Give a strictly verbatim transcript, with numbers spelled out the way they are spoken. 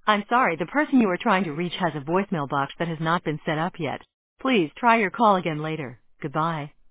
I'm sorry, the person you are trying to reach has a voicemail box that has not been set up yet. Please try your call again later. Goodbye.